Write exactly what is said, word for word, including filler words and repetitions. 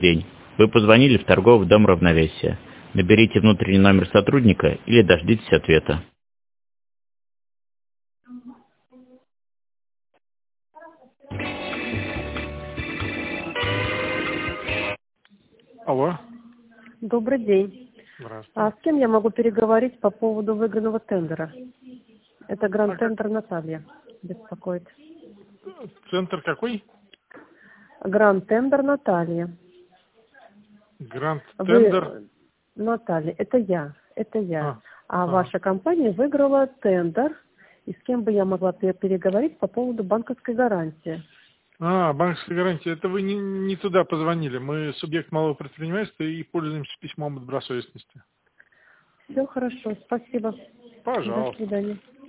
день. Вы позвонили в торговый дом «Равновесие». Наберите внутренний номер сотрудника или дождитесь ответа. Алло. Добрый день. Здравствуйте. А с кем я могу переговорить по поводу выигранного тендера? Это Гранд Тендер Наталья беспокоит. Центр какой? Гранд Тендер Наталья. Гранд Вы- Тендер. Наталья, это я, это я. А, А, а. ваша компания выиграла тендер. И с кем бы я могла пе- переговорить по поводу банковской гарантии? А, банковская гарантия. Это вы не, не туда позвонили. Мы субъект малого предпринимательства и пользуемся письмом о добросовестности. Все хорошо, спасибо. До Пожалуйста. свидания.